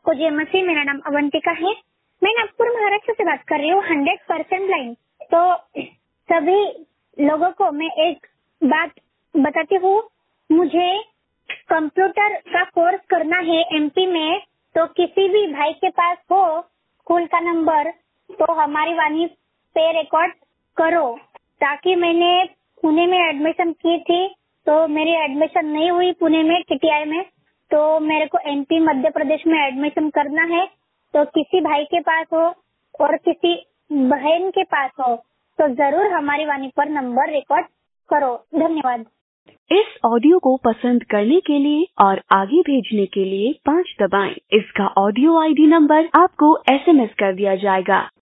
आपको जय मसीह। मेरा नाम अवंतिका है। मैं नागपुर महाराष्ट्र से बात कर रही हूँ, 100% लाइन। तो सभी लोगों को मैं एक बात बताती हूँ, मुझे कंप्यूटर का कोर्स करना है एमपी में। तो किसी भी भाई के पास हो स्कूल का नंबर तो हमारी वाणी पे रिकॉर्ड करो, ताकि मैंने पुणे में एडमिशन की थी तो मेरी एडमिशन नहीं हुई पुणे में टीटीआई में, तो मेरे को एमपी मध्य प्रदेश में एडमिशन करना है। तो किसी भाई के पास हो और किसी बहन के पास हो तो जरूर हमारी वाणी पर नंबर रिकॉर्ड करो। धन्यवाद। इस ऑडियो को पसंद करने के लिए और आगे भेजने के लिए 5 दबाएं। इसका ऑडियो आईडी नंबर आपको एसएमएस कर दिया जाएगा।